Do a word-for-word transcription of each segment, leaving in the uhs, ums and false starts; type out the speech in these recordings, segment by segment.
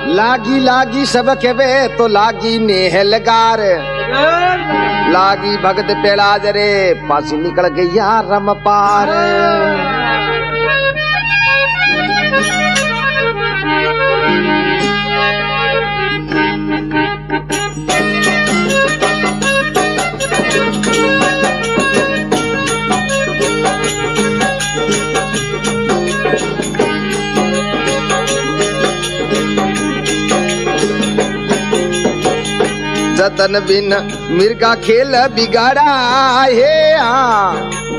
लागी लागी सब केवे तो लागी नेहलगार, लागी भगत पेड़ा जरे पासी निकल गया रम पार। जतन बिन मिर्गा खेल बिगाड़ा है। आ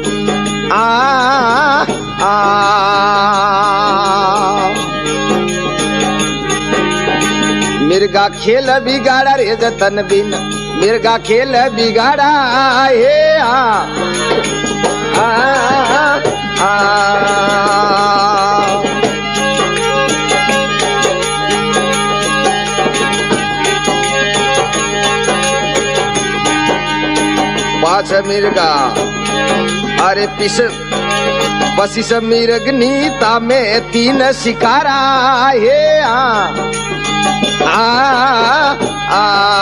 आ आ मिर्गा खेल बिगाड़ा रे जतन बिन मिर्गा खेल बिगाड़ा है। आ आ आ पाछ मिर्गा अरे पिस पसिस मिर्गनीता में तीन शिकारा है। आ आ आ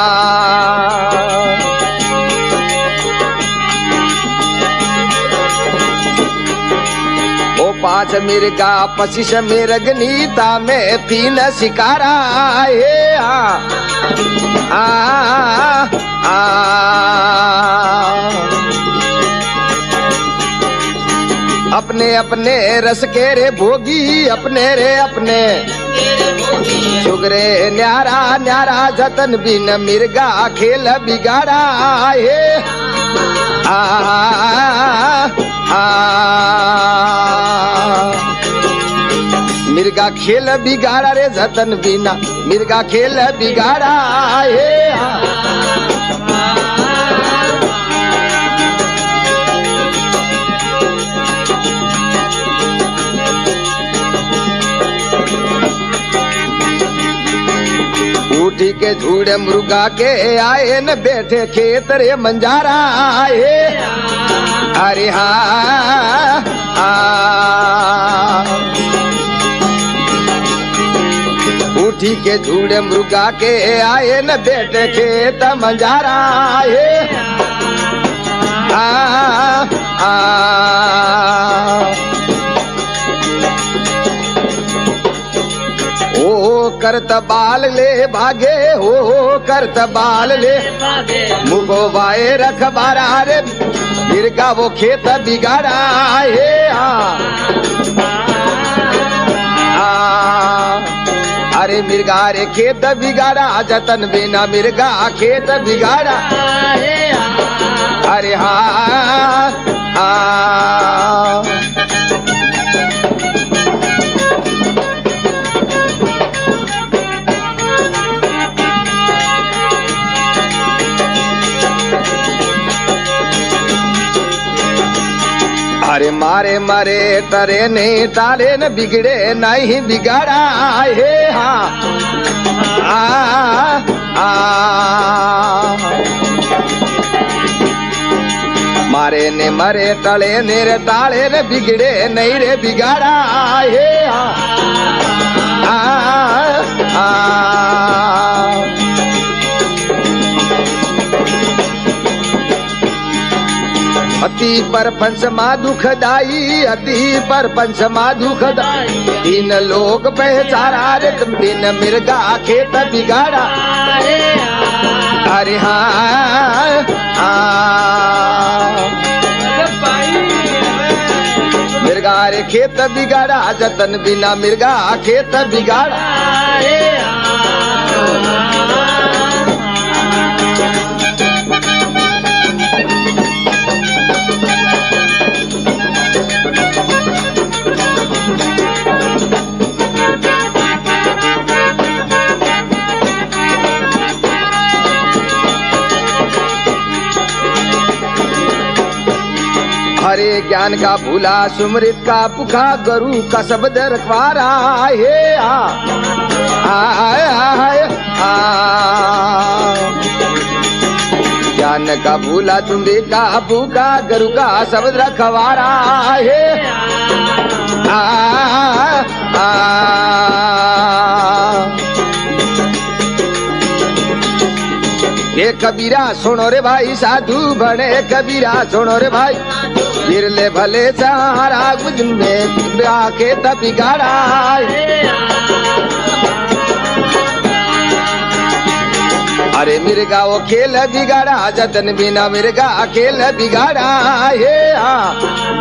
ओ पांच मिर्गा पसिस मिर्गनीता में तीन शिकारा है। आ आ आ अपने अपने रस के रे भोगी अपने रे अपने चुगरे न्यारा न्यारा जतन बिन मिर्गा खेल बिगाड़ा है। आ आ मिर्गा खेल बिगाड़ा रे जतन बिना मिर्गा खेल बिगाड़ा है। उठी के झूड़े मुर्गा के आए न बैठे खेत रे मंजारा आए। अरे हाँ उठी के झूड़े मुर्गा के आए न बैठे खेत मंजारा आए। आ आ ओ करत बाल ले भागे हो करत बाल ले मुगो वाए रखबारा रे मिर्गा वो खेत बिगाड़ा है। आ, आ, अरे मिर्गा रे खेत बिगाड़ा जतन बिना मिर्गा खेत बिगाड़ा है। अरे हाँ आ अरे मारे मारे तरे ने टाले न बिगड़े नहीं बिगाड़ा है। हाँ आ, आ, मारे ने मरे तले ने रे टाले न बिगड़े नहीं रे बिगाड़ा है। हाँ आ, आ, अति पर पंचमा दुखदाई अति पर पंचमा दुखदाई तीन लोग पहचारा रे बिन मिर्गा खेत बिगाड़ा। अरे हाँ मिर्गा रे खेत बिगाड़ा जतन बिना मिर्गा खेत बिगाड़ा। हरे ज्ञान का भूला सुमृत का पुखा गरु का शब्द रखवारा है। आ, आ, आ, आ, आ, ज्ञान का भूला सुमृत का पुखा गरु का शब्द रखवारा है। आ, आ, आ, ये कबीरा सुनो रे भाई साधु बने कबीरा सुनो रे भाई बिरले भले सारा कुछ में आके तब बिगाड़ा अरे मिर्गा वो खेल बिगाड़ा जतन बिना मिर्गा खेल बिगाड़ा हे हाँ